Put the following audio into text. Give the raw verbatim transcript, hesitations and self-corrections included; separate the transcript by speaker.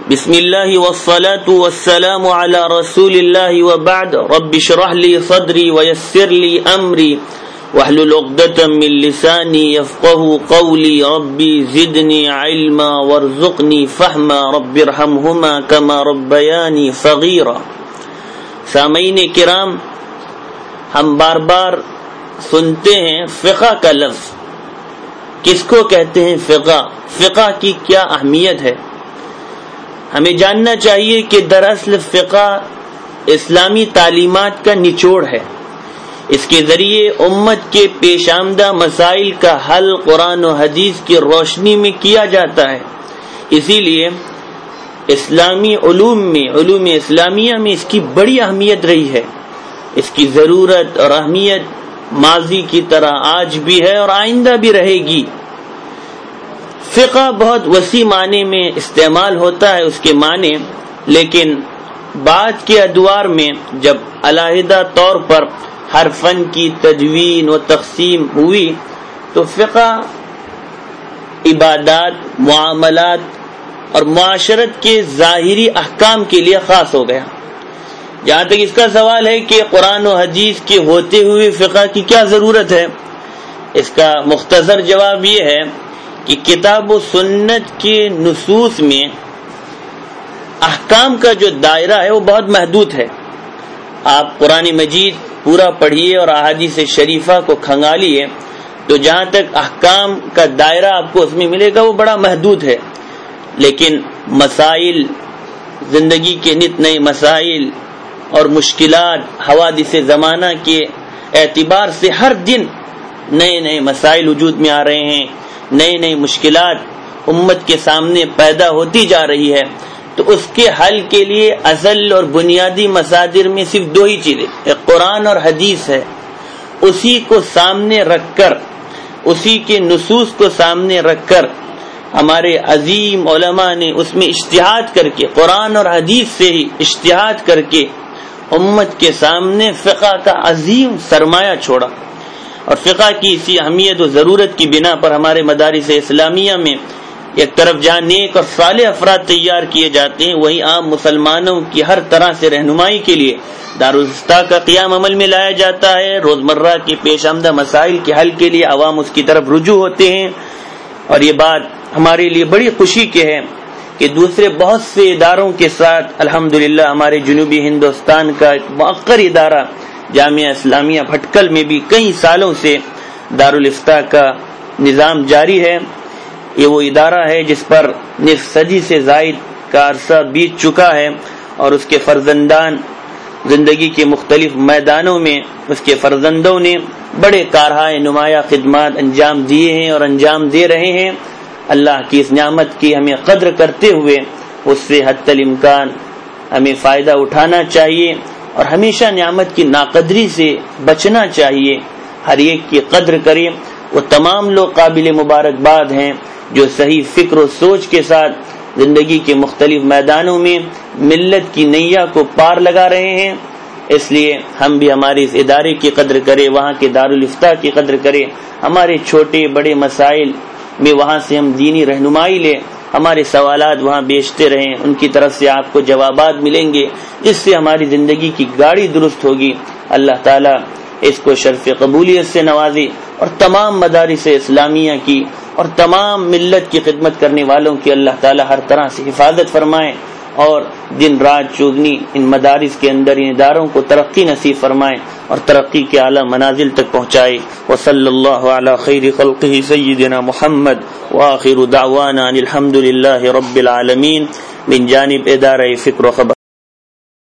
Speaker 1: بسم اللہ والصلاة والسلام علی رسول اللہ وبعد رب اشرح لی صدری ویسر لی امری واحلل عقدۃ من لسانی یفقهوا قولی ربی زدنی علما وارزقنی فہما رب ارحمہما کما ربیانی صغیرا۔ سامعین کرام، ہم بار بار سنتے ہیں فقہ کا لفظ۔ کس کو کہتے ہیں فقہ؟ فقہ کی کیا اہمیت ہے؟ ہمیں جاننا چاہیے کہ دراصل فقہ اسلامی تعلیمات کا نچوڑ ہے۔ اس کے ذریعے امت کے پیش آمدہ مسائل کا حل قرآن و حدیث کی روشنی میں کیا جاتا ہے۔ اسی لیے اسلامی علوم میں علوم اسلامیہ میں اس کی بڑی اہمیت رہی ہے۔ اس کی ضرورت اور اہمیت ماضی کی طرح آج بھی ہے اور آئندہ بھی رہے گی۔ فقہ بہت وسیع معنی میں استعمال ہوتا ہے اس کے معنی، لیکن بعد کے ادوار میں جب علیحدہ طور پر ہر فن کی تدوین و تقسیم ہوئی تو فقہ عبادات، معاملات اور معاشرت کے ظاہری احکام کے لیے خاص ہو گیا۔ جہاں تک اس کا سوال ہے کہ قرآن و حدیث کے ہوتے ہوئے فقہ کی کیا ضرورت ہے، اس کا مختصر جواب یہ ہے کہ کتاب و سنت کے نصوص میں احکام کا جو دائرہ ہے وہ بہت محدود ہے۔ آپ قرآن مجید پورا پڑھیے اور احادیث شریفہ کو کھنگالیے تو جہاں تک احکام کا دائرہ آپ کو اس میں ملے گا وہ بڑا محدود ہے، لیکن مسائل، زندگی کے نت نئے مسائل اور مشکلات، حوادث زمانہ کے اعتبار سے ہر دن نئے نئے مسائل وجود میں آ رہے ہیں، نئے نئے مشکلات امت کے سامنے پیدا ہوتی جا رہی ہے۔ تو اس کے حل کے لیے اصل اور بنیادی مصادر میں صرف دو ہی چیزیں، ایک قرآن اور حدیث ہے۔ اسی کو سامنے رکھ کر، اسی کے نصوص کو سامنے رکھ کر ہمارے عظیم علماء نے اس میں اجتہاد کر کے، قرآن اور حدیث سے ہی اجتہاد کر کے امت کے سامنے فقہ کا عظیم سرمایہ چھوڑا۔ اور فقہ کی اسی اہمیت و ضرورت کی بنا پر ہمارے مدارس اسلامیہ میں ایک طرف جہاں نیک اور صالح افراد تیار کیے جاتے ہیں، وہیں عام مسلمانوں کی ہر طرح سے رہنمائی کے لیے دارالافتاء کا قیام عمل میں لایا جاتا ہے۔ روزمرہ کے پیش آمدہ مسائل کے حل کے لیے عوام اس کی طرف رجوع ہوتے ہیں، اور یہ بات ہمارے لیے بڑی خوشی کی ہے کہ دوسرے بہت سے اداروں کے ساتھ الحمدللہ ہمارے جنوبی ہندوستان کا ایک مؤخر ادارہ جامعہ اسلامیہ بھٹکل میں بھی کئی سالوں سے دارالافتاء کا نظام جاری ہے۔ یہ وہ ادارہ ہے جس پر نصف صدی سے زائد کا عرصہ بیت چکا ہے، اور اس کے فرزندان زندگی کے مختلف میدانوں میں اس کے فرزندوں نے بڑے کارہائے نمایاں خدمات انجام دیے ہیں اور انجام دے رہے ہیں۔ اللہ کی اس نعمت کی ہمیں قدر کرتے ہوئے اس سے حتی الامکان ہمیں فائدہ اٹھانا چاہیے اور ہمیشہ نعمت کی ناقدری سے بچنا چاہیے۔ ہر ایک کی قدر کریں۔ وہ تمام لوگ قابل مبارکباد ہیں جو صحیح فکر و سوچ کے ساتھ زندگی کے مختلف میدانوں میں ملت کی نیا کو پار لگا رہے ہیں۔ اس لیے ہم بھی ہمارے اس ادارے کی قدر کریں، وہاں کے دارالافتاء کی قدر کریں، ہمارے چھوٹے بڑے مسائل میں وہاں سے ہم دینی رہنمائی لیں، ہمارے سوالات وہاں بیچتے رہیں، ان کی طرف سے آپ کو جوابات ملیں گے، اس سے ہماری زندگی کی گاڑی درست ہوگی۔ اللہ تعالیٰ اس کو شرف قبولیت سے نوازے اور تمام مدارس اسلامیہ کی اور تمام ملت کی خدمت کرنے والوں کی اللہ تعالیٰ ہر طرح سے حفاظت فرمائے، اور دن رات چوگنی ان مدارس کے اندر ان اداروں کو ترقی نصیب فرمائے اور ترقی کے اعلیٰ منازل تک پہنچائے۔ وصلی اللہ علی خیر خلقہ سیدنا محمد وآخر دعوانا ان الحمد للہ رب العالمین۔ من جانب ادارہ فکر و خبر